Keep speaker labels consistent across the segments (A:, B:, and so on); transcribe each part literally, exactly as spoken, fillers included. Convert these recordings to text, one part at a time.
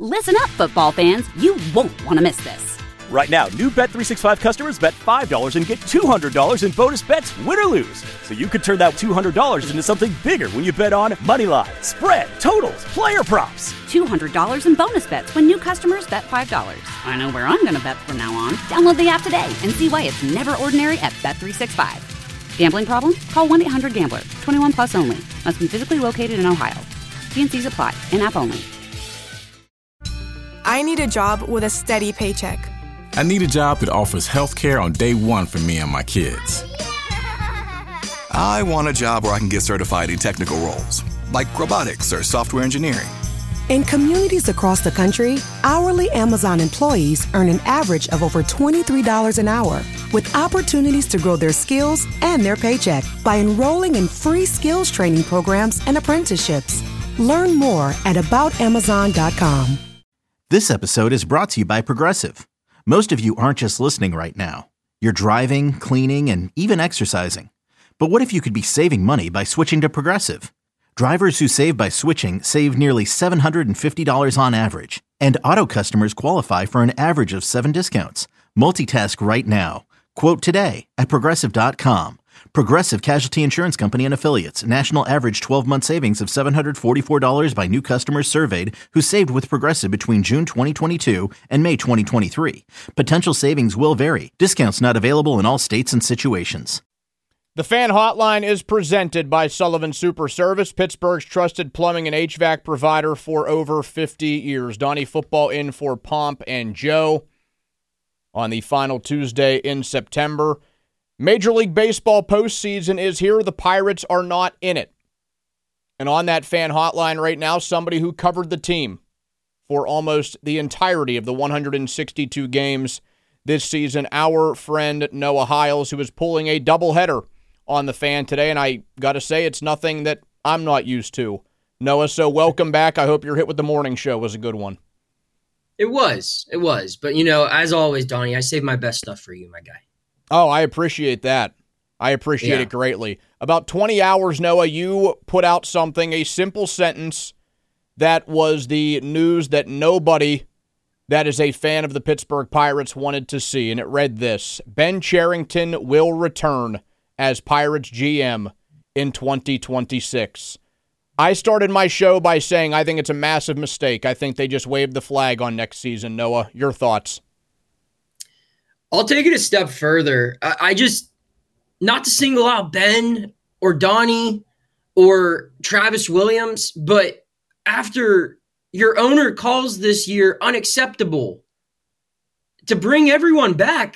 A: Listen up, football fans. You won't want to miss this.
B: Right now, new Bet three sixty-five customers bet five dollars and get two hundred dollars in bonus bets, win or lose. So you could turn that two hundred dollars into something bigger when you bet on money line, spread, totals, player props.
A: two hundred dollars in bonus bets when new customers bet five dollars. I know where I'm going to bet from now on. Download the app today and see why it's never ordinary at Bet three sixty-five. Gambling problem? Call one eight hundred gambler. twenty-one plus only. Must be physically located in Ohio. T and C's apply. In-app only.
C: I need a job with a steady paycheck.
D: I need a job that offers health care on day one for me and my kids.
E: I want a job where I can get certified in technical roles, like robotics or software engineering.
F: In communities across the country, hourly Amazon employees earn an average of over twenty-three dollars an hour, with opportunities to grow their skills and their paycheck by enrolling in free skills training programs and apprenticeships. Learn more at about amazon dot com.
G: This episode is brought to you by Progressive. Most of you aren't just listening right now. You're driving, cleaning, and even exercising. But what if you could be saving money by switching to Progressive? Drivers who save by switching save nearly seven hundred fifty dollars on average. And auto customers qualify for an average of seven discounts. Multitask right now. Quote today at progressive dot com. Progressive Casualty Insurance Company and Affiliates. National average twelve-month savings of seven hundred forty-four dollars by new customers surveyed who saved with Progressive between June twenty twenty-two and May twenty twenty-three. Potential savings will vary. Discounts not available in all states and situations.
H: The Fan Hotline is presented by Sullivan Super Service, Pittsburgh's trusted plumbing and H V A C provider for over fifty years. Donnie Football in for Pomp and Joe on the final Tuesday in September. Major League Baseball postseason is here. The Pirates are not in it. And on that Fan Hotline right now, somebody who covered the team for almost the entirety of the one hundred sixty-two games this season, our friend Noah Hiles, who is pulling a doubleheader on the Fan today. And I got to say, it's nothing that I'm not used to. Noah, so welcome back. I hope your hit with the morning show was a good one.
I: It was. It was. But, you know, as always, Donnie, I save my best stuff for you, my guy.
H: Oh, I appreciate that. I appreciate yeah. it greatly. About twenty hours, Noah, you put out something, a simple sentence that was the news that nobody that is a fan of the Pittsburgh Pirates wanted to see. And it read this: Ben Cherington will return as Pirates G M in twenty twenty-six. I started my show by saying I think it's a massive mistake. I think they just waved the flag on next season. Noah, your thoughts?
I: I'll take it a step further. I, I just, not to single out Ben or Donnie or Travis Williams, but after your owner calls this year unacceptable, to bring everyone back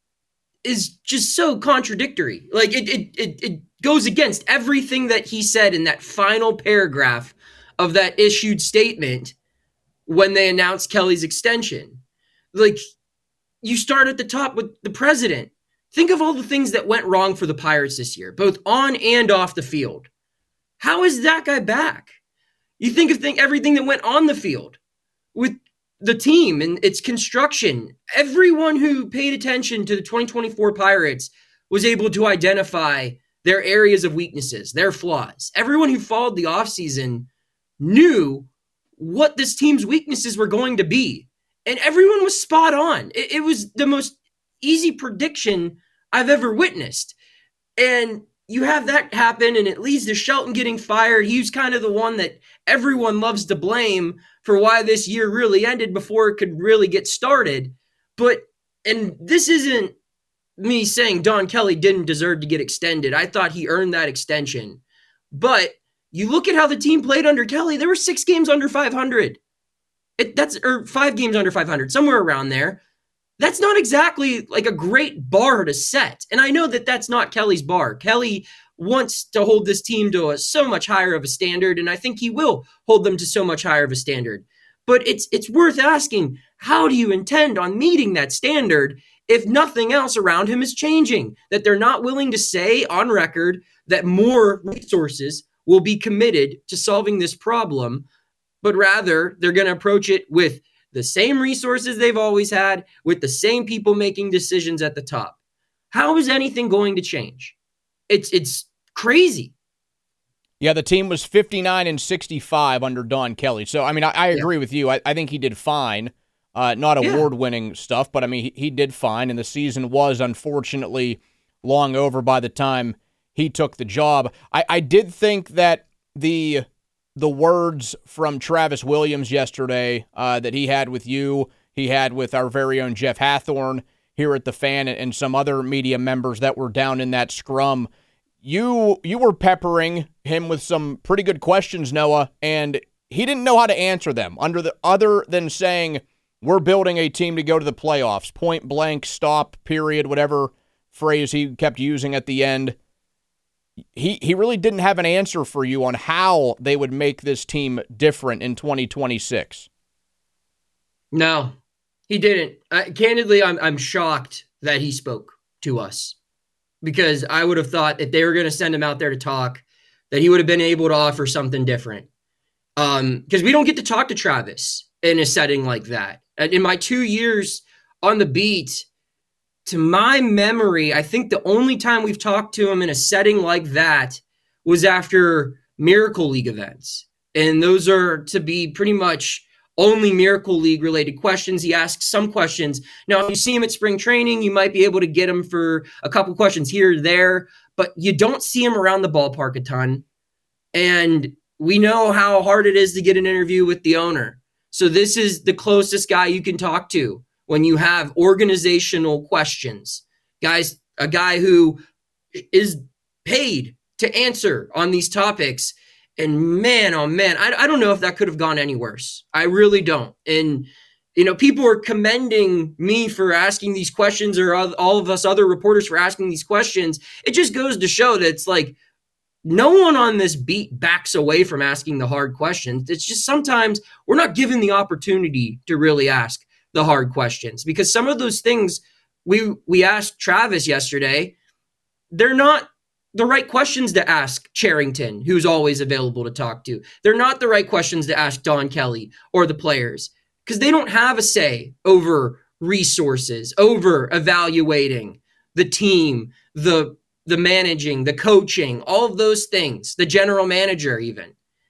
I: is just so contradictory. Like it, it, it, it goes against everything that he said in that final paragraph of that issued statement when they announced Kelly's extension. Like, you start at the top with the president. Think of all the things that went wrong for the Pirates this year, both on and off the field. How is that guy back? You think of think everything that went on the field with the team and its construction. Everyone who paid attention to the twenty twenty-four Pirates was able to identify their areas of weaknesses, their flaws. Everyone who followed the offseason knew what this team's weaknesses were going to be. And everyone was spot on. It, it was the most easy prediction I've ever witnessed. And you have that happen, and it leads to Shelton getting fired. He was kind of the one that everyone loves to blame for why this year really ended before it could really get started. But, and this isn't me saying Don Kelly didn't deserve to get extended. I thought he earned that extension. But you look at how the team played under Kelly, there were six games under five hundred. It, that's or five games under five hundred, somewhere around there. That's not exactly like a great bar to set. And I know that that's not Kelly's bar. Kelly wants to hold this team to a so much higher of a standard, and I think he will hold them to so much higher of a standard. But it's it's worth asking, how do you intend on meeting that standard if nothing else around him is changing? That they're not willing to say on record that more resources will be committed to solving this problem, but rather they're going to approach it with the same resources they've always had, with the same people making decisions at the top. How is anything going to change? It's it's crazy.
H: Yeah, the team was fifty-nine and sixty-five under Don Kelly. So, I mean, I, I agree yeah. with you. I, I think he did fine. Uh, not
I: yeah.
H: award-winning stuff, but, I mean, he, he did fine, and the season was, unfortunately, long over by the time he took the job. I, I did think that the the words from Travis Williams yesterday uh, that he had with you, he had with our very own Jeff Hathorn here at the Fan, and, and some other media members that were down in that scrum, you you were peppering him with some pretty good questions, Noah, and he didn't know how to answer them under the other than saying, we're building a team to go to the playoffs, point blank, stop, period, whatever phrase he kept using at the end. He he really didn't have an answer for you on how they would make this team different in twenty twenty-six.
I: No, he didn't. I, candidly, I'm I'm shocked that he spoke to us, because I would have thought if they were going to send him out there to talk, that he would have been able to offer something different. Um, because we don't get to talk to Travis in a setting like that. In my two years on the beat, to my memory, I think the only time we've talked to him in a setting like that was after Miracle League events. And those are to be pretty much only Miracle League related questions. He asks some questions. Now, if you see him at spring training, you might be able to get him for a couple questions here or there, but you don't see him around the ballpark a ton. And we know how hard it is to get an interview with the owner. So this is the closest guy you can talk to when you have organizational questions. Guys, a guy who is paid to answer on these topics. And man, oh man, I, I don't know if that could have gone any worse. I really don't. And, you know, people are commending me for asking these questions, or all of us other reporters for asking these questions. It just goes to show that it's like, no one on this beat backs away from asking the hard questions. It's just sometimes we're not given the opportunity to really ask the hard questions, because some of those things we we asked Travis yesterday, they're not the right questions to ask Cherington, who's always available to talk to. They're not the right questions to ask Don Kelly or the players, because they don't have a say over resources, over evaluating the team, the the managing, the coaching, all of those things, the general manager even.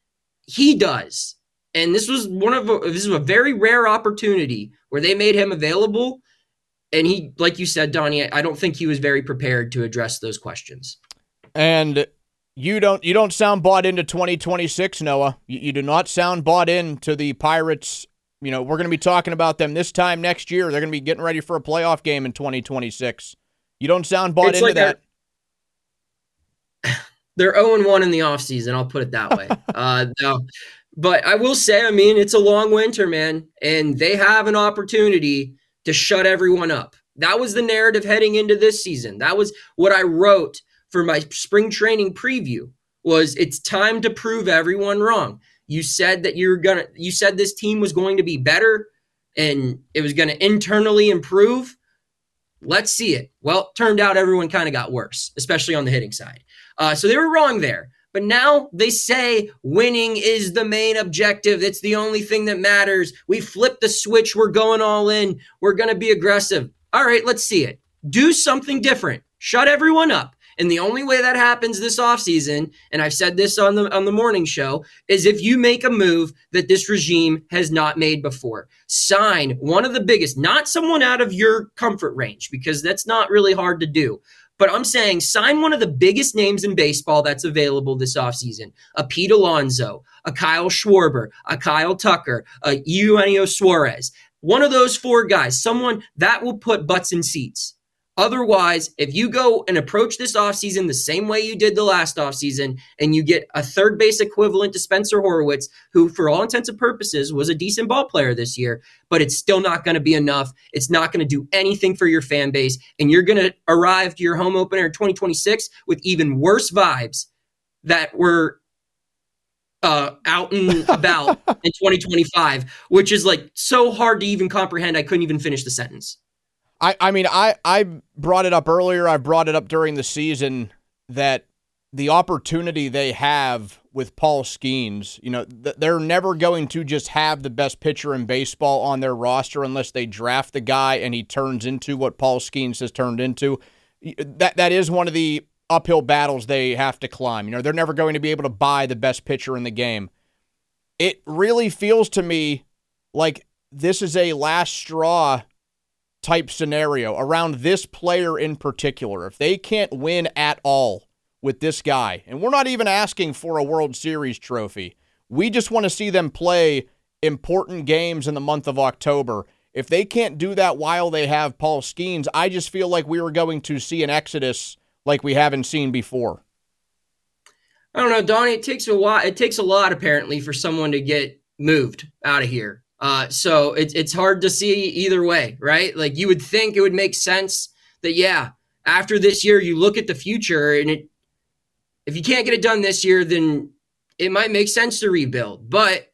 I: He does. And this was one of a, this was a very rare opportunity where they made him available. And he, like you said, Donnie, I don't think he was very prepared to address those questions.
H: And you don't you don't sound bought into twenty twenty-six, Noah. You, you do not sound bought into the Pirates. You know, we're going to be talking about them this time next year. They're going to be getting ready for a playoff game in twenty twenty-six. You don't sound bought
I: it's
H: into
I: like
H: that.
I: They're oh and one in the offseason, I'll put it that way. uh, no. But I will say, I mean, it's a long winter, man, and they have an opportunity to shut everyone up. That was the narrative heading into this season. That was what I wrote for my spring training preview, was it's time to prove everyone wrong. You said that you're gonna, you said this team was going to be better and it was going to internally improve. Let's see it. Well, it turned out everyone kind of got worse, especially on the hitting side. Uh, so they were wrong there. But now they say winning is the main objective. It's the only thing that matters. We flipped the switch. We're going all in. We're going to be aggressive. All right, let's see it. Do something different. Shut everyone up. And the only way that happens this offseason, and I've said this on the on the morning show, is if you make a move that this regime has not made before. Sign one of the biggest, not someone out of your comfort range, because that's not really hard to do. But I'm saying sign one of the biggest names in baseball that's available this offseason. A Pete Alonso, a Kyle Schwarber, a Kyle Tucker, a Eugenio Suarez. One of those four guys, someone that will put butts in seats. Otherwise, if you go and approach this offseason the same way you did the last offseason, and you get a third base equivalent to Spencer Horwitz, who for all intents and purposes was a decent ball player this year, but it's still not going to be enough. It's not going to do anything for your fan base. And you're going to arrive to your home opener in twenty twenty-six with even worse vibes that were uh, out and about in twenty twenty-five, which is like so hard to even comprehend. I couldn't even finish the sentence.
H: I, I mean, I, I brought it up earlier. I brought it up during the season that the opportunity they have with Paul Skeens, you know, th- they're never going to just have the best pitcher in baseball on their roster unless they draft the guy and he turns into what Paul Skeens has turned into. That That is one of the uphill battles they have to climb. You know, they're never going to be able to buy the best pitcher in the game. It really feels to me like this is a last straw type scenario around this player in particular. If they can't win at all with this guy, and we're not even asking for a World Series trophy, we just want to see them play important games in the month of October. If they can't do that while they have Paul Skeens, I just feel like we were going to see an exodus like we haven't seen before.
I: I don't know, Donnie, it takes a while. It takes a lot, apparently, for someone to get moved out of here. Uh, so it's it's hard to see either way, right? Like, you would think it would make sense that, yeah, after this year, you look at the future, and it, if you can't get it done this year, then it might make sense to rebuild. But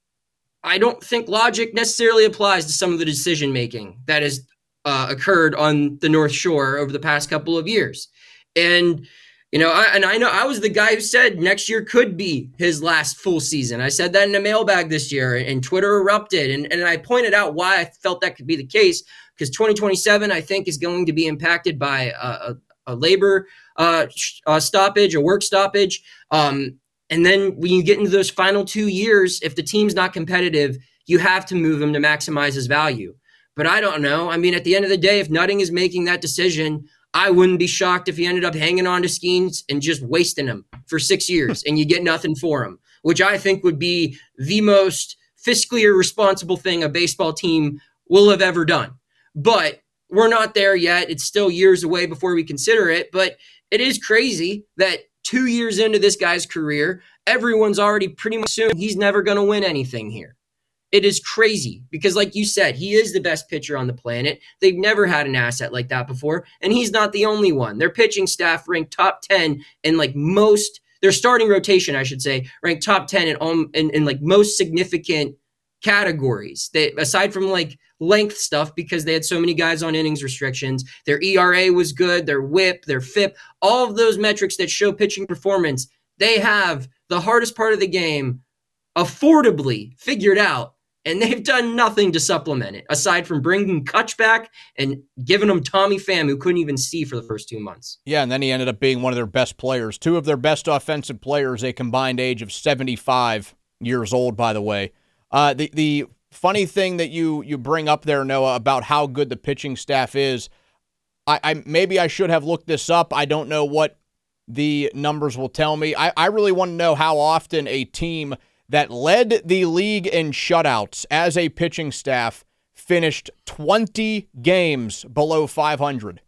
I: I don't think logic necessarily applies to some of the decision-making that has uh, occurred on the North Shore over the past couple of years. And, you know, I, and I know I was the guy who said next year could be his last full season. I said that in a mailbag this year, and Twitter erupted. And, and I pointed out why I felt that could be the case, because twenty twenty-seven, I think, is going to be impacted by a, a, a labor uh, uh, stoppage, a work stoppage. Um, and then when you get into those final two years, if the team's not competitive, you have to move him to maximize his value. But I don't know. I mean, at the end of the day, if Nutting is making that decision, I wouldn't be shocked if he ended up hanging on to Skeens and just wasting him for six years and you get nothing for him, which I think would be the most fiscally irresponsible thing a baseball team will have ever done. But we're not there yet. It's still years away before we consider it. But it is crazy that two years into this guy's career, everyone's already pretty much assuming he's never going to win anything here. It is crazy because, like you said, he is the best pitcher on the planet. They've never had an asset like that before, and he's not the only one. Their pitching staff ranked top ten in like most, their starting rotation, I should say, ranked top ten in, um, in, in like most significant categories. They, aside from like length stuff, because they had so many guys on innings restrictions, their E R A was good, their whip, their F I P, all of those metrics that show pitching performance, they have the hardest part of the game affordably figured out. And they've done nothing to supplement it, aside from bringing Kutch back and giving them Tommy Pham, who couldn't even see for the first two months.
H: Yeah, and then he ended up being one of their best players. Two of their best offensive players, a combined age of seventy-five years old, by the way. Uh, the the funny thing that you you bring up there, Noah, about how good the pitching staff is, I, I maybe I should have looked this up. I don't know what the numbers will tell me. I, I really want to know how often a team that led the league in shutouts as a pitching staff finished twenty games below five hundred.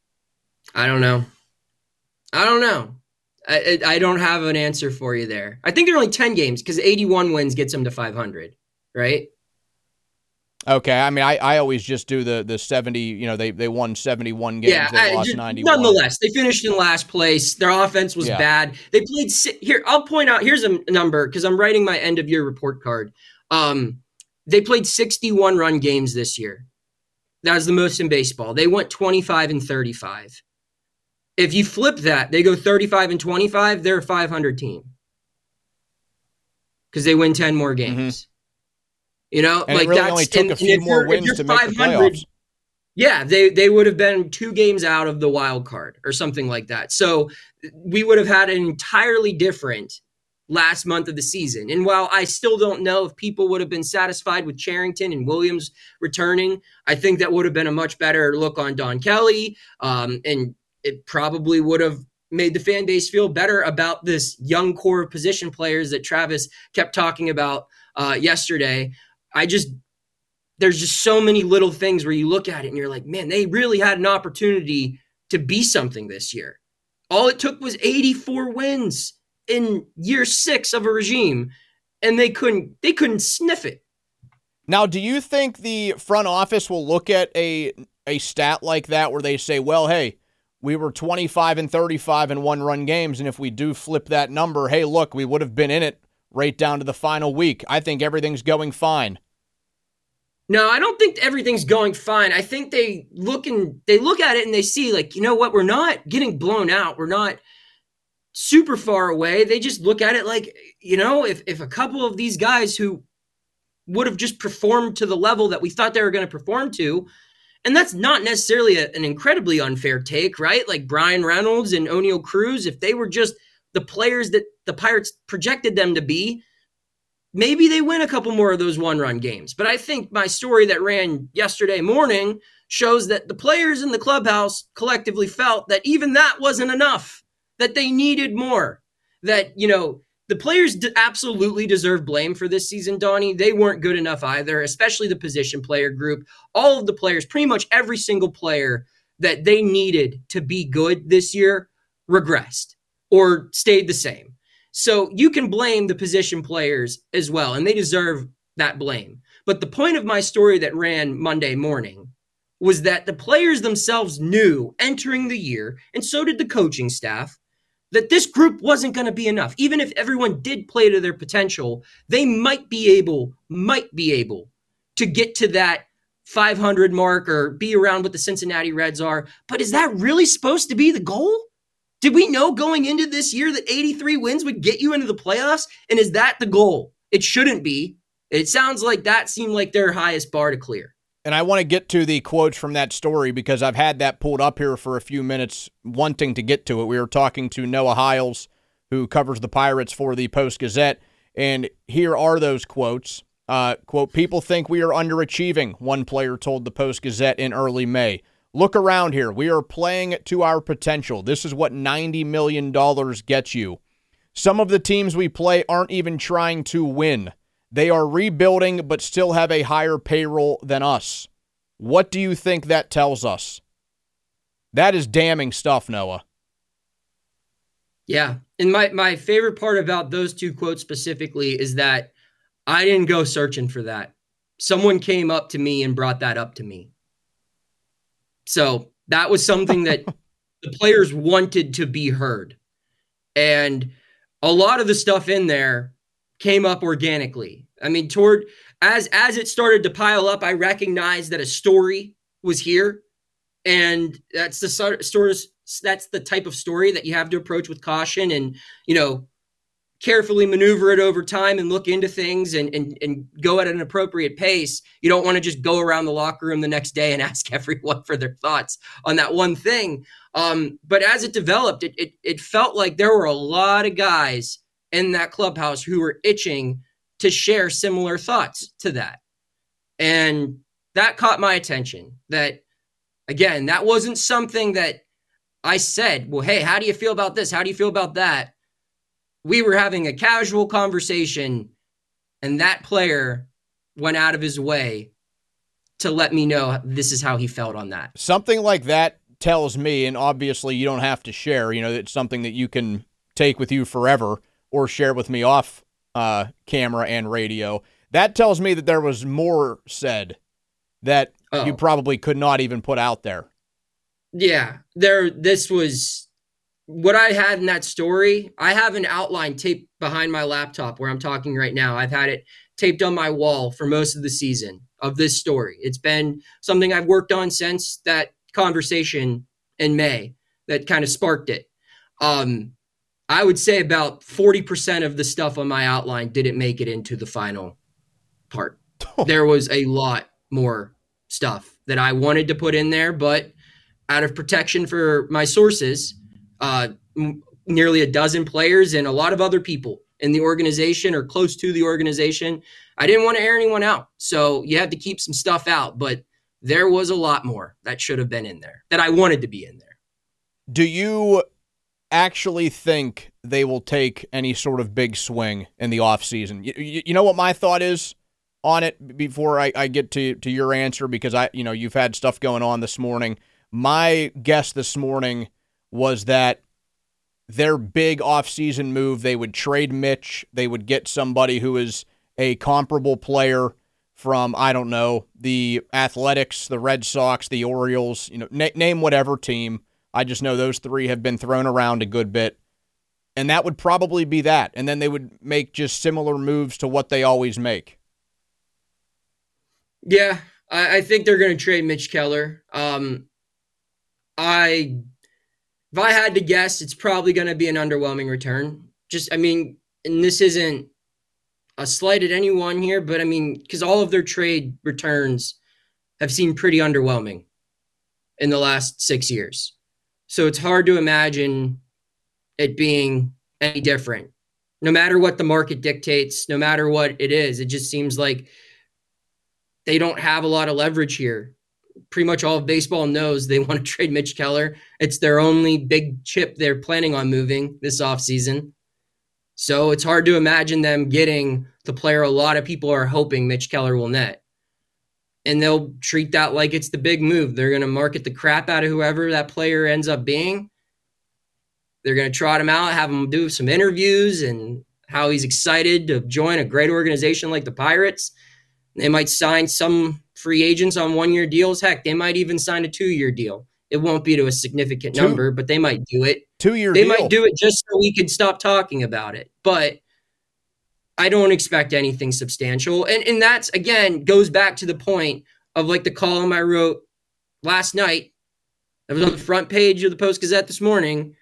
I: I don't know. I don't know. I, I don't have an answer for you there. I think they're only ten games because eighty-one wins gets them to five hundred, right?
H: Okay, I mean, I, I always just do the the seventy, you know, they, they won seventy-one games,
I: yeah,
H: they
I: I,
H: lost
I: just,
H: ninety-one.
I: Nonetheless, they finished in last place. Their offense was
H: yeah.
I: bad. They played, here, I'll point out, here's a number, because I'm writing my end-of-year report card. Um, they played sixty-one run games this year. That was the most in baseball. They went twenty-five and thirty-five. If you flip that, they go thirty-five and twenty-five, they're a five hundred team. Because they win ten more games. Mm-hmm. You know,
H: and
I: like
H: it really
I: that's
H: only took
I: and,
H: a few more wins to make the playoffs.
I: Yeah, they they would have been two games out of the wild card or something like that. So we would have had an entirely different last month of the season. And while I still don't know if people would have been satisfied with Cherington and Williams returning, I think that would have been a much better look on Don Kelly. Um, and it probably would have made the fan base feel better about this young core of position players that Travis kept talking about uh, yesterday. I just, there's just so many little things where you look at it and you're like, man, they really had an opportunity to be something this year. All it took was eighty-four wins in year six of a regime, and they couldn't, they couldn't sniff it.
H: Now, do you think the front office will look at a a stat like that where they say, well, hey, we were twenty-five and thirty-five in one-run games, and if we do flip that number, hey, look, we would have been in it right down to the final week. I think everything's going fine.
I: No, I don't think everything's going fine. I think they look and they look at it and they see, like, you know what, we're not getting blown out. We're not super far away. They just look at it like, you know, if if a couple of these guys who would have just performed to the level that we thought they were going to perform to, And that's not necessarily a, an incredibly unfair take, right? Like Brian Reynolds and O'Neal Cruz, if they were just the players that the Pirates projected them to be, maybe they win a couple more of those one-run games. But I think my story that ran yesterday morning shows that the players in the clubhouse collectively felt that even that wasn't enough, that they needed more, that, you know, the players d- absolutely deserve blame for this season, Donnie. They weren't good enough either, especially the position player group. All of the players, pretty much every single player that they needed to be good this year regressed or stayed the same. So you can blame the position players as well, and they deserve that blame. But the point of my story that ran Monday morning was that the players themselves knew entering the year, and so did the coaching staff, that this group wasn't going to be enough. Even if everyone did play to their potential, they might be able, might be able to get to that five hundred mark or be around what the Cincinnati Reds are. But is that really supposed to be the goal? Did we know going into this year that eighty-three wins would get you into the playoffs? And is that the goal? It shouldn't be. It sounds like that seemed like their highest bar to clear.
H: And I want to get to the quotes from that story because I've had that pulled up here for a few minutes, wanting to get to it. We were talking to Noah Hiles, who covers the Pirates for the Post-Gazette, and here are those quotes. Uh, quote, "People think we are underachieving," one player told the Post-Gazette in early May. "Look around here. We are playing to our potential. This is what ninety million dollars gets you. Some of the teams we play aren't even trying to win. They are rebuilding but still have a higher payroll than us. What do you think that tells us?" That is damning stuff, Noah.
I: Yeah. And my, my favorite part about those two quotes specifically is that I didn't go searching for that. Someone came up to me and brought that up to me. So that was something that the players wanted to be heard. And a lot of the stuff in there came up organically. I mean, toward as as it started to pile up, I recognized that a story was here, and that's the sort of that's the type of story that you have to approach with caution and, you know, carefully maneuver it over time and look into things and and and go at an appropriate pace. You don't want to just go around the locker room the next day and ask everyone for their thoughts on that one thing. Um, but as it developed, it, it it felt like there were a lot of guys in that clubhouse who were itching to share similar thoughts to that. And that caught my attention. That, again, that wasn't something that I said, well, hey, how do you feel about this? How do you feel about that? We were having a casual conversation, and that player went out of his way to let me know this is how he felt on that.
H: Something like that tells me, and obviously you don't have to share, you know, it's something that you can take with you forever or share with me off uh, camera and radio. That tells me that there was more said that oh. you probably could not even put out there.
I: Yeah, there. This was what I had in that story. I have an outline taped behind my laptop where I'm talking right now. I've had it taped on my wall for most of the season of this story. It's been something I've worked on since that conversation in May that kind of sparked it. Um, I would say about forty percent of the stuff on my outline didn't make it into the final part. There was a lot more stuff that I wanted to put in there, but out of protection for my sources, uh, m- nearly a dozen players and a lot of other people in the organization or close to the organization, I didn't want to air anyone out. So you had to keep some stuff out, but there was a lot more that should have been in there that I wanted to be in there.
H: Do you actually think they will take any sort of big swing in the offseason? You, you, you know what my thought is on it before I, I get to, to your answer, because I, you know, you've had stuff going on this morning. My guess this morning was that their big offseason move, they would trade Mitch. They would get somebody who is a comparable player from, I don't know, the Athletics, the Red Sox, the Orioles, you know, na- name whatever team. I just know those three have been thrown around a good bit. And that would probably be that. And then they would make just similar moves to what they always make.
I: Yeah, I, I think they're going to trade Mitch Keller. Um, I, if I had to guess, it's probably going to be an underwhelming return. Just, I mean, and this isn't a slight at anyone here, but I mean, because all of their trade returns have seemed pretty underwhelming in the last six years. So it's hard to imagine it being any different. No matter what the market dictates, no matter what it is, it just seems like they don't have a lot of leverage here. Pretty much all of baseball knows they want to trade Mitch Keller. It's their only big chip they're planning on moving this offseason. So it's hard to imagine them getting the player a lot of people are hoping Mitch Keller will net. And they'll treat that like it's the big move. They're going to market the crap out of whoever that player ends up being. They're going to trot him out, have him do some interviews and how he's excited to join a great organization like the Pirates. They might sign some free agents on one-year deals. Heck, they might even sign a two-year deal. It won't be to a significant
H: Two,
I: number, but they might do it.
H: Two-year
I: They
H: deal.
I: might do it just so we could stop talking about it. But I don't expect anything substantial. And and that's, again, goes back to the point of like the column I wrote last night. That was on the front page of the Post-Gazette this morning.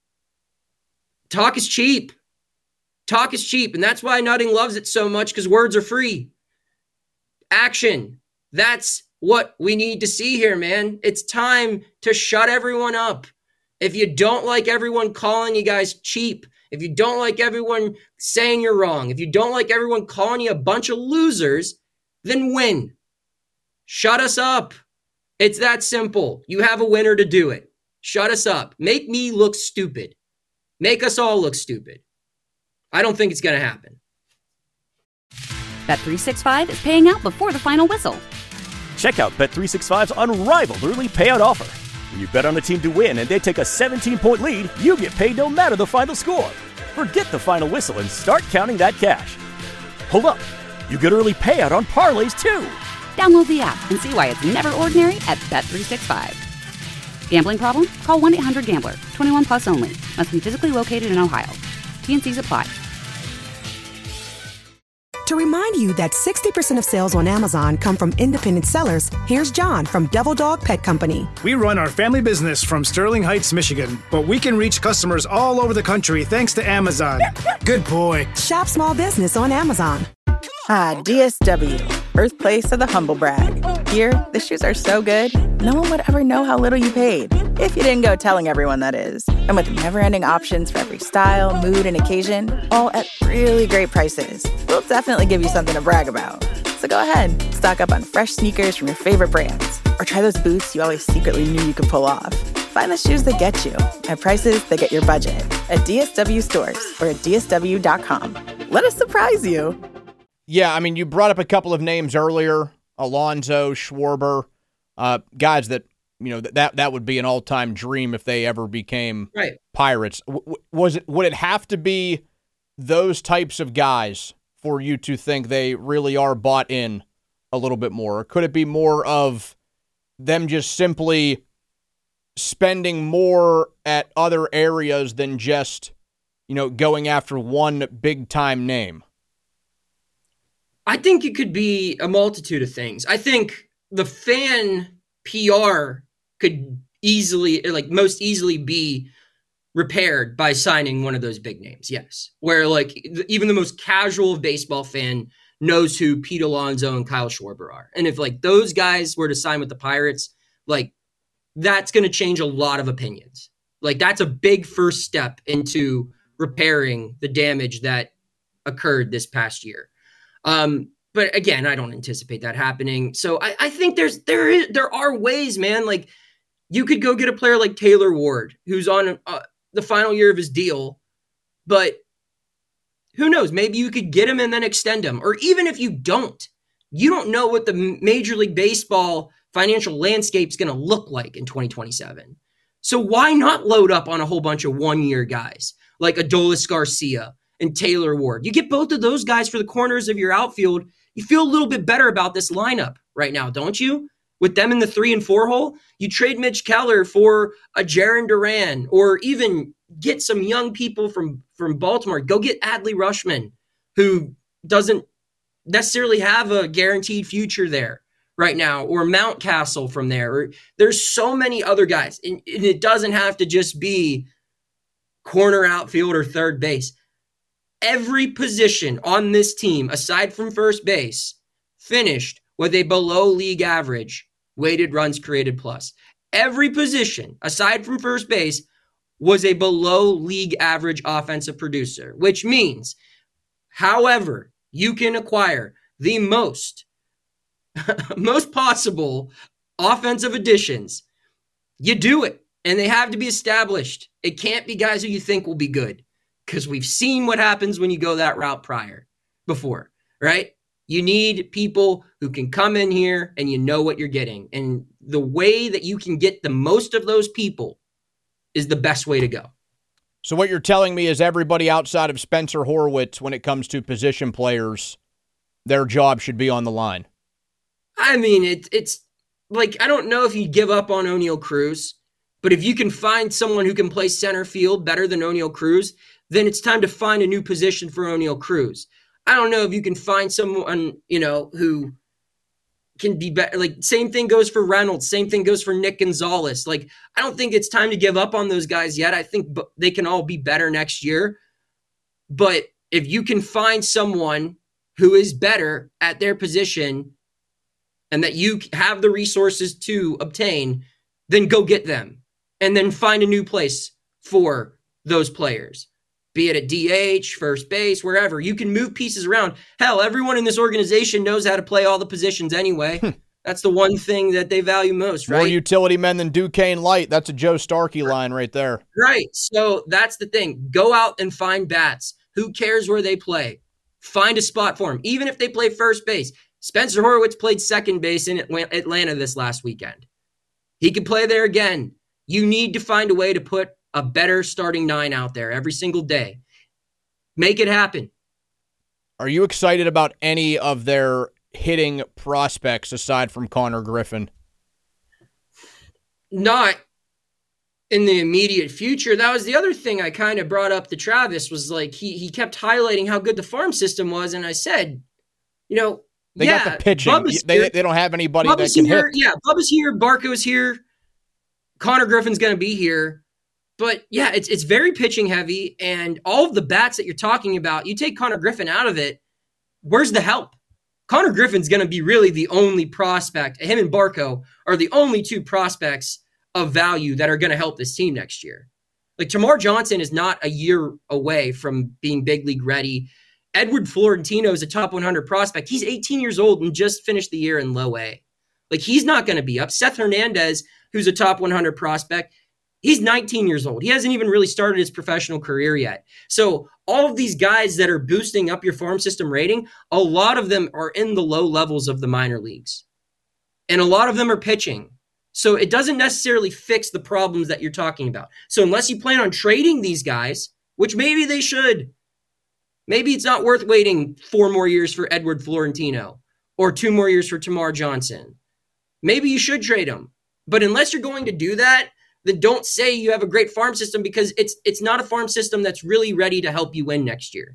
I: Talk is cheap. Talk is cheap. And that's why Nutting loves it so much, because words are free. Action. That's what we need to see here, man. It's time to shut everyone up. If you don't like everyone calling you guys cheap, if you don't like everyone saying you're wrong, if you don't like everyone calling you a bunch of losers, then win. Shut us up. It's that simple. You have a winner to do it. Shut us up. Make me look stupid. Make us all look stupid. I don't think it's going to happen.
A: Bet three sixty-five is paying out before the final whistle.
B: Check out Bet three sixty-five's unrivaled early payout offer. When you bet on a team to win and they take a seventeen-point lead, you get paid no matter the final score. Forget the final whistle and start counting that cash. Hold up. You get early payout on parlays, too.
A: Download the app and see why it's never ordinary at Bet three sixty-five. Gambling problem? Call one eight hundred gambler. twenty-one plus only. Must be physically located in Ohio. T and Cs apply.
F: To remind you that sixty percent of sales on Amazon come from independent sellers, here's John from Devil Dog Pet Company.
J: We run our family business from Sterling Heights, Michigan, but we can reach customers all over the country thanks to Amazon. Good boy.
F: Shop small business on Amazon.
K: Ah, D S W, birthplace of the humble brag. Here, the shoes are so good, no one would ever know how little you paid. If you didn't go telling everyone, that is. And with never-ending options for every style, mood, and occasion, all at really great prices, we'll definitely give you something to brag about. So go ahead, stock up on fresh sneakers from your favorite brands, or try those boots you always secretly knew you could pull off. Find the shoes that get you at prices that get your budget at D S W stores or at D S W dot com. Let us surprise you.
H: Yeah, I mean, you brought up a couple of names earlier, Alonso, Schwarber, uh, guys that, you know, that that would be an all-time dream if they ever became
I: right.
H: Pirates. W- was it? Would it have to be those types of guys for you to think they really are bought in a little bit more? Or could it be more of them just simply spending more at other areas than just, you know, going after one big-time name?
I: I think it could be a multitude of things. I think the fan P R could easily, like most easily be repaired by signing one of those big names. Yes. Where like even the most casual baseball fan knows who Pete Alonso and Kyle Schwarber are. And if like those guys were to sign with the Pirates, like that's going to change a lot of opinions. Like that's a big first step into repairing the damage that occurred this past year. Um, but again, I don't anticipate that happening. So I, I think there's, there is, there are ways, man. Like you could go get a player like Taylor Ward, who's on uh, the final year of his deal, but who knows? Maybe you could get him and then extend him. Or even if you don't, you don't know what the Major League Baseball financial landscape is going to look like in twenty twenty-seven. So why not load up on a whole bunch of one-year guys like Adolis Garcia and Taylor Ward? You get both of those guys for the corners of your outfield. You feel a little bit better about this lineup right now, don't you? With them in the three and four hole, you trade Mitch Keller for a Jarren Duran, or even get some young people from, from Baltimore. Go get Adley Rutschman, who doesn't necessarily have a guaranteed future there right now, or Mountcastle from there. Or there's so many other guys, and, and it doesn't have to just be corner outfield or third base. Every position on this team, aside from first base, finished with a below league average weighted runs created plus. every position, aside from first base, was a below league average offensive producer, which means, however, you can acquire the most, most possible offensive additions, you do it. And they have to be established. It can't be guys who you think will be good, because we've seen what happens when you go that route prior, before, right? You need people who can come in here and you know what you're getting. And the way that you can get the most of those people is the best way to go.
H: So what you're telling me is everybody outside of Spencer Horwitz, when it comes to position players, their job should be on the line.
I: I mean, it, it's like, I don't know if you give up on O'Neal Cruz, but if you can find someone who can play center field better than O'Neal Cruz, then it's time to find a new position for O'Neal Cruz. I don't know if you can find someone, you know, who can be better. Like, same thing goes for Reynolds. Same thing goes for Nick Gonzalez. Like, I don't think it's time to give up on those guys yet. I think b- they can all be better next year. But if you can find someone who is better at their position and that you have the resources to obtain, then go get them and then find a new place for those players. Be it at D H, first base, wherever. You can move pieces around. Hell, everyone in this organization knows how to play all the positions anyway. That's the one thing that they value most, right?
H: More utility men than Duquesne Light. That's a Joe Starkey line right there.
I: Right. So that's the thing. Go out and find bats. Who cares where they play? Find a spot for them. Even if they play first base. Spencer Horwitz played second base in Atlanta this last weekend. He could play there again. You need to find a way to put a better starting nine out there every single day. Make it happen.
H: Are you excited about any of their hitting prospects aside from Connor Griffin?
I: Not in the immediate future. That was the other thing I kind of brought up to Travis, was like he he kept highlighting how good the farm system was, and I said, you know,
H: they
I: yeah,
H: got the pitching. They, they don't have anybody
I: Bubba's
H: that can
I: here.
H: hit.
I: Yeah, Bubba's here. Barco's here. Connor Griffin's going to be here. But yeah, it's it's very pitching heavy, and all of the bats that you're talking about, you take Connor Griffin out of it, where's the help? Connor Griffin's going to be really the only prospect. Him and Barco are the only two prospects of value that are going to help this team next year. Like, Tamar Johnson is not a year away from being big league ready. Edward Florentino is a top one hundred prospect. He's eighteen years old and just finished the year in low A. Like, he's not going to be up. Seth Hernandez, who's a top one hundred prospect, he's nineteen years old. He hasn't even really started his professional career yet. So all of these guys that are boosting up your farm system rating, a lot of them are in the low levels of the minor leagues. And a lot of them are pitching. So it doesn't necessarily fix the problems that you're talking about. So unless you plan on trading these guys, which maybe they should, maybe it's not worth waiting four more years for Edward Florentino or two more years for Tamar Johnson. Maybe you should trade them. But unless you're going to do that, then don't say you have a great farm system, because it's it's not a farm system that's really ready to help you win next year.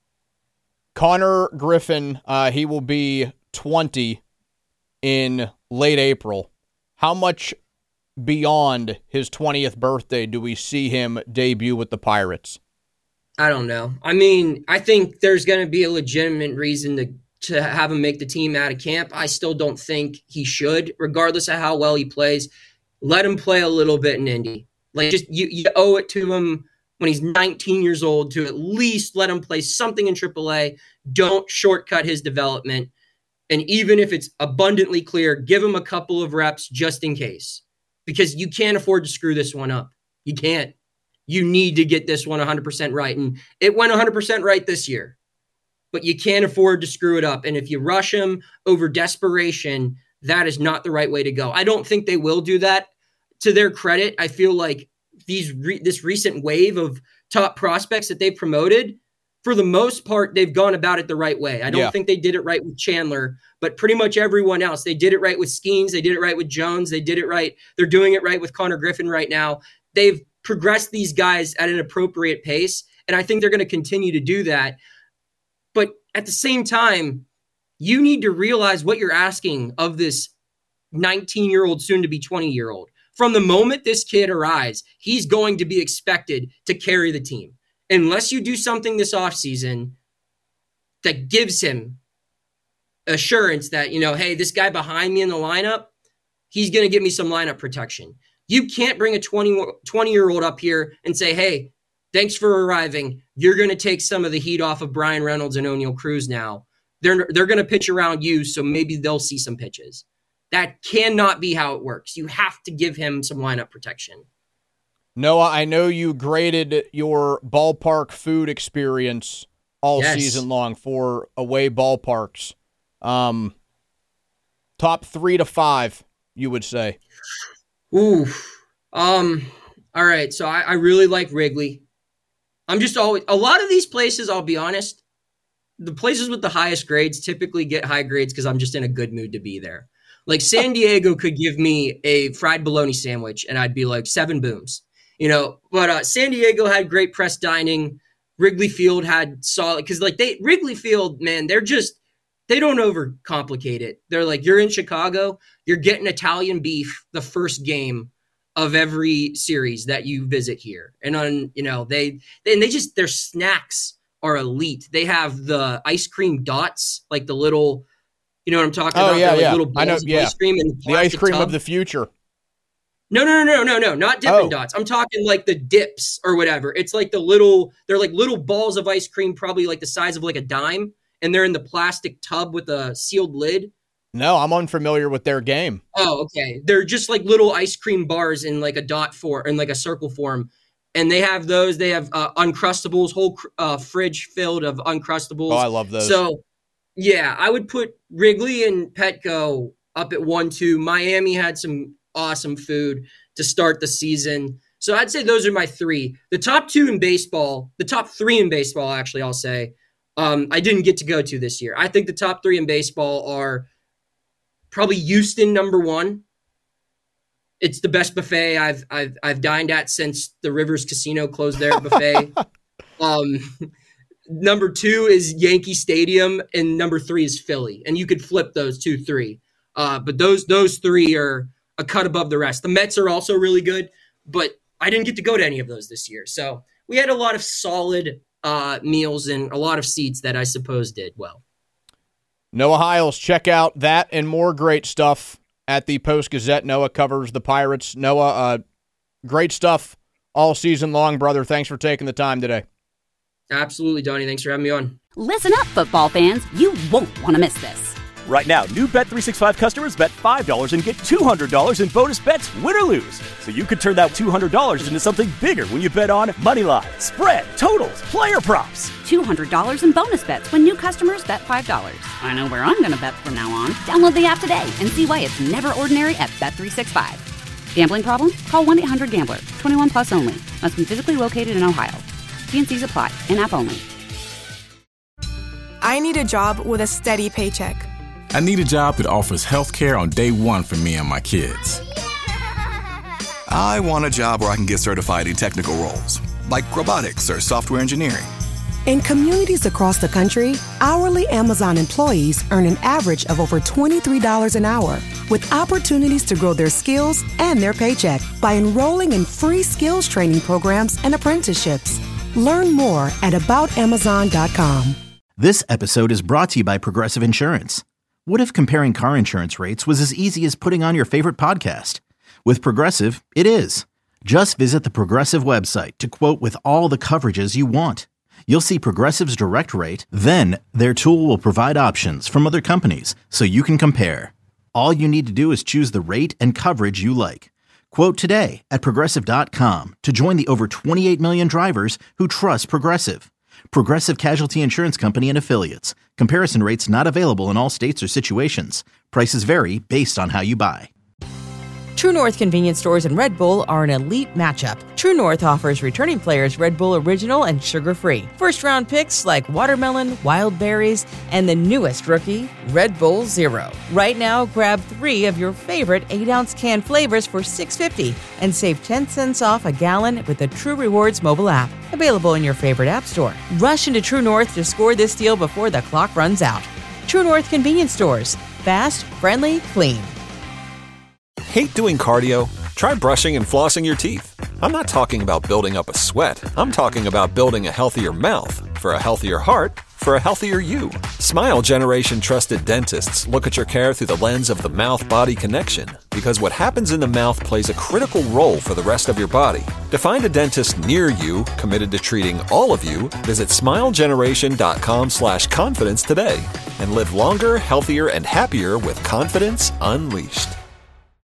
H: Connor Griffin, uh, he will be twenty in late April. How much beyond his twentieth birthday do we see him debut with the Pirates?
I: I don't know. I mean, I think there's going to be a legitimate reason to to have him make the team out of camp. I still don't think he should, regardless of how well he plays. Let him play a little bit in Indy. Like, just you, you owe it to him when he's nineteen years old to at least let him play something in triple A. Don't shortcut his development. And even if it's abundantly clear, give him a couple of reps just in case, because you can't afford to screw this one up. You can't. You need to get this one one hundred percent right. And it went one hundred percent right this year, but you can't afford to screw it up. And if you rush him over desperation, that is not the right way to go. I don't think they will do that. To their credit, I feel like these re- this recent wave of top prospects that they've promoted, for the most part, they've gone about it the right way. I don't
H: Yeah.
I: think they did it right with Chandler, but pretty much everyone else. They did it right with Skeens. They did it right with Jones. They did it right. They're doing it right with Connor Griffin right now. They've progressed these guys at an appropriate pace, and I think they're going to continue to do that. But at the same time, you need to realize what you're asking of this nineteen-year-old, soon-to-be twenty-year-old. From the moment this kid arrives, he's going to be expected to carry the team. Unless you do something this offseason that gives him assurance that, you know, hey, this guy behind me in the lineup, he's going to give me some lineup protection. You can't bring a twenty-year-old up here and say, hey, thanks for arriving. You're going to take some of the heat off of Brian Reynolds and O'Neal Cruz now. They're, they're going to pitch around you, so maybe they'll see some pitches. That cannot be how it works. You have to give him some lineup protection.
H: Noah, I know you graded your ballpark food experience all yes. season long for away ballparks. Um, top three to five, you would say.
I: Ooh. Um, all right, so I, I really like Wrigley. I'm just always – a lot of these places, I'll be honest, the places with the highest grades typically get high grades because I'm just in a good mood to be there. Like San Diego could give me a fried bologna sandwich and I'd be like seven booms, you know. But uh, San Diego had great press dining. Wrigley Field had solid because like they Wrigley Field, man, they're just they don't overcomplicate it. They're like, you're in Chicago, you're getting Italian beef the first game of every series that you visit here, and on you know they and they just their snacks are elite. They have the ice cream dots, like the little. You know what I'm talking
H: oh,
I: about?
H: Yeah,
I: like
H: yeah.
I: Little
H: I know. Yeah.
I: Ice cream in
H: the ice cream
I: tub.
H: of the future.
I: No, no, no, no, no, no, not Dippin'
H: oh.
I: Dots. I'm talking like the dips or whatever. It's like the little, they're like little balls of ice cream, probably like the size of like a dime, and they're in the plastic tub with a sealed lid.
H: No, I'm unfamiliar with their game.
I: Oh, okay. They're just like little ice cream bars in like a dot form, in like a circle form. And they have those. They have uh, Uncrustables, whole uh, fridge filled of Uncrustables.
H: Oh, I love those.
I: So, yeah, I would put Wrigley and Petco up at one, two. Miami had some awesome food to start the season. So I'd say those are my three. The top two in baseball, the top three in baseball, actually, I'll say, um, I didn't get to go to this year. I think the top three in baseball are probably Houston, number one. It's the best buffet I've I've I've dined at since the Rivers Casino closed their buffet. um Number two is Yankee Stadium, and number three is Philly. And you could flip those two, three. Uh, but those those three are a cut above the rest. The Mets are also really good, but I didn't get to go to any of those this year. So we had a lot of solid uh, meals and a lot of seats that I suppose did well.
H: Noah Hiles, check out that and more great stuff at the Post-Gazette. Noah covers the Pirates. Noah, uh, great stuff all season long, brother. Thanks for taking the time today.
I: Absolutely, Donnie. Thanks for having me on.
A: Listen up, football fans. You won't want to miss this.
B: Right now, new Bet three sixty-five customers bet five dollars and get two hundred dollars in bonus bets, win or lose. So you could turn that two hundred dollars into something bigger when you bet on moneyline, spread, totals, player props.
A: two hundred dollars in bonus bets when new customers bet five dollars. I know where I'm going to bet from now on. Download the app today and see why it's never ordinary at Bet three sixty-five. Gambling problem? Call one eight hundred gambler. twenty-one plus only. Must be physically located in Ohio. T and C's apply. In-app only.
C: I need a job with a steady paycheck.
D: I need a job that offers health care on day one for me and my kids.
E: I want a job where I can get certified in technical roles, like robotics or software engineering.
F: In communities across the country, hourly Amazon employees earn an average of over twenty-three dollars an hour, with opportunities to grow their skills and their paycheck by enrolling in free skills training programs and apprenticeships. Learn more at about amazon dot com.
G: This episode is brought to you by Progressive Insurance. What if comparing car insurance rates was as easy as putting on your favorite podcast? With Progressive, it is. Just visit the Progressive website to quote with all the coverages you want. You'll see Progressive's direct rate, then their tool will provide options from other companies so you can compare. All you need to do is choose the rate and coverage you like. Quote today at progressive dot com to join the over twenty-eight million drivers who trust Progressive. Progressive Casualty Insurance Company and Affiliates. Comparison rates not available in all states or situations. Prices vary based on how you buy.
L: True North convenience stores and Red Bull are an elite matchup. True North offers returning players Red Bull Original and sugar-free. First-round picks like watermelon, wild berries, and the newest rookie, Red Bull Zero. Right now, grab three of your favorite eight-ounce can flavors for six dollars and fifty cents and save ten cents off a gallon with the True Rewards mobile app. Available in your favorite app store. Rush into True North to score this deal before the clock runs out. True North convenience stores. Fast, friendly, clean.
M: Hate doing cardio? Try brushing and flossing your teeth. I'm not talking about building up a sweat. I'm talking about building a healthier mouth. For a healthier heart, for a healthier you. Smile Generation trusted dentists look at your care through the lens of the mouth-body connection, because what happens in the mouth plays a critical role for the rest of your body. To find a dentist near you committed to treating all of you, visit smilegeneration.com slash confidence today and live longer, healthier, and happier with confidence unleashed.